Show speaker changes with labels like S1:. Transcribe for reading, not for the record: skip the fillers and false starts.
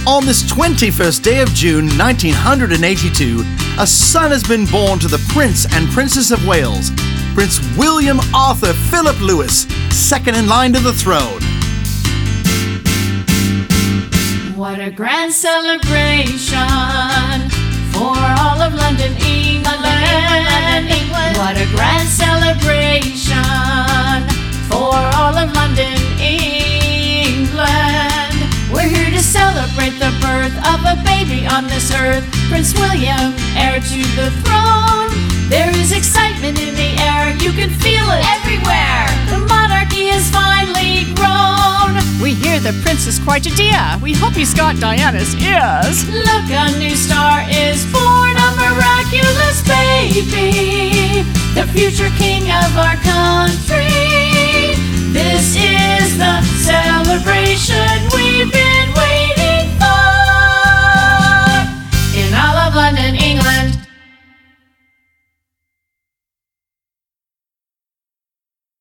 S1: On this 21st day of June 1982, a son has been born to the Prince and Princess of Wales, Prince William Arthur Philip Lewis, second in line to the throne.
S2: What a grand celebration for all of London, England. What a grand celebration for all of London, England. We're here to celebrate the birth of a baby on this earth, Prince William, heir to the throne. There is excitement in the air, you can feel it everywhere. The monarchy has finally grown.
S3: We hear the prince is quite a dear. We hope he's got Diana's ears.
S2: Look, a new star is born, a miraculous baby, the future king of our country. This is the celebration we've been